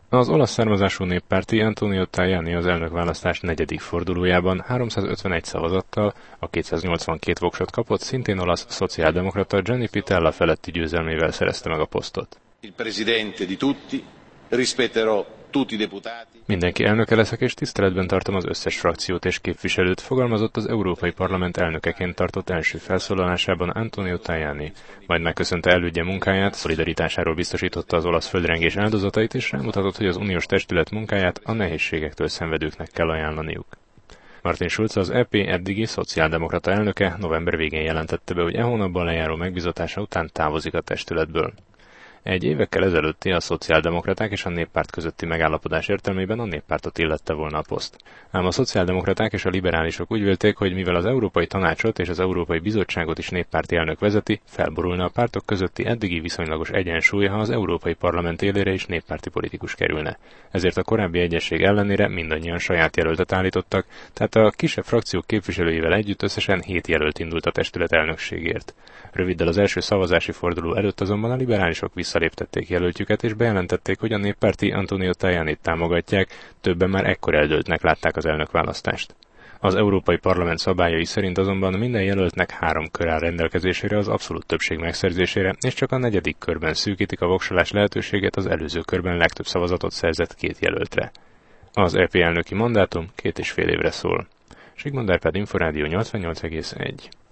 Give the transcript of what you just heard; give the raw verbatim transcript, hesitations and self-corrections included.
Az olasz származású néppárti Antonio Tajani az elnökválasztás negyedik fordulójában háromszázötvenegy szavazattal, a kétszáznyolcvankét voksot kapott szintén olasz szociáldemokrata Gianni Pittella feletti győzelmével szerezte meg a posztot. Il presidente di tutti, rispetterò tutti i deputati. Mindenki elnöke leszek, és tiszteletben tartom az összes frakciót és képviselőt, fogalmazott az Európai Parlament elnökeként tartott első felszólalásában Antonio Tajani. Majd megköszönte elődje munkáját, szolidaritásáról biztosította az olasz földrengés áldozatait, és rámutatott, hogy az uniós testület munkáját a nehézségektől szenvedőknek kell ajánlaniuk. Martin Schulz, az é pé eddigi szociáldemokrata elnöke november végén jelentette be, hogy e hónapban lejáró megbizatása után távozik a testületből. Egy évekkel ezelőtti a szociáldemokraták és a néppárt közötti megállapodás értelmében a néppártot illette volna a poszt. Ám a szociáldemokraták és a liberálisok úgy vélték, hogy mivel az Európai Tanácsot és az Európai Bizottságot is néppárti elnök vezeti, felborulna a pártok közötti eddigi viszonylagos egyensúly, ha az Európai Parlament élére is néppárti politikus kerülne. Ezért a korábbi egyesség ellenére mindannyian saját jelöltet állítottak, tehát a kisebb frakciók képviselőivel együtt összesen hét jelölt indult a testület elnökségért. Röviddel az első szavazási forduló előtt azonban a liberálisok visszaléptették jelöltjüket, és bejelentették, hogy a néppárti Antonio Tajanit támogatják, többen már ekkor eldőltnek látták az elnökválasztást. Az Európai Parlament szabályai szerint azonban minden jelöltnek három kör áll rendelkezésére az abszolút többség megszerzésére, és csak a negyedik körben szűkítik a voksolás lehetőséget az előző körben legtöbb szavazatot szerzett két jelöltre. Az é pé elnöki mandátum két és fél évre szól. Sigmund Árpád, Inforádió nyolcvannyolc egész egy.